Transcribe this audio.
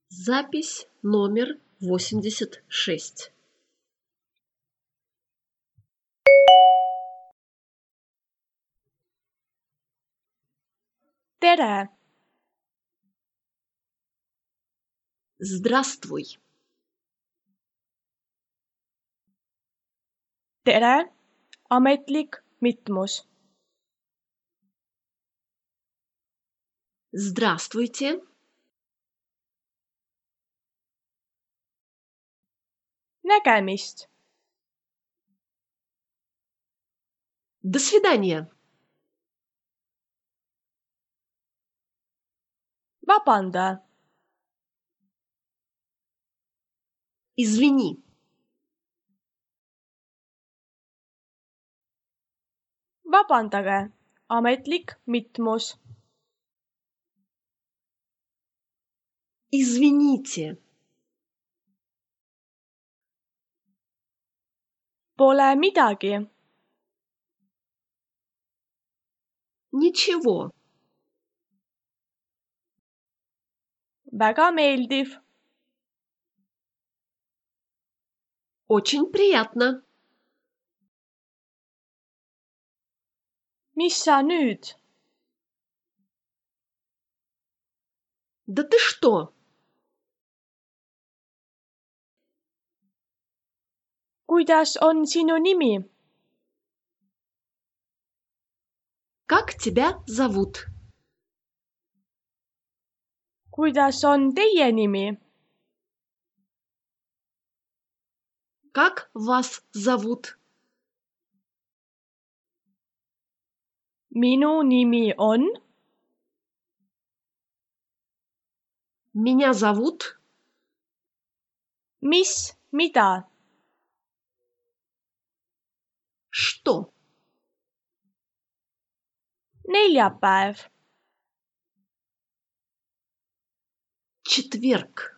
Запись номер 86. Tere! Здравствуй. Tere! Ametlik mitmus. Здравствуйте. Nägemist! До свидания. Vabanda! Извини. Vabandage! Ametlik mitmus. Извините. Pole midagi. Ничего. Väga meeldiv. Очень приятно. Mis sa nüüd? Да ты что? Kuidas on sinu nimi? Как тебя зовут? Kuidas on teie nimi? Как вас зовут? Minu nimi on. Меня зовут. Mis, mida? Что? Neljapäev. Четверг.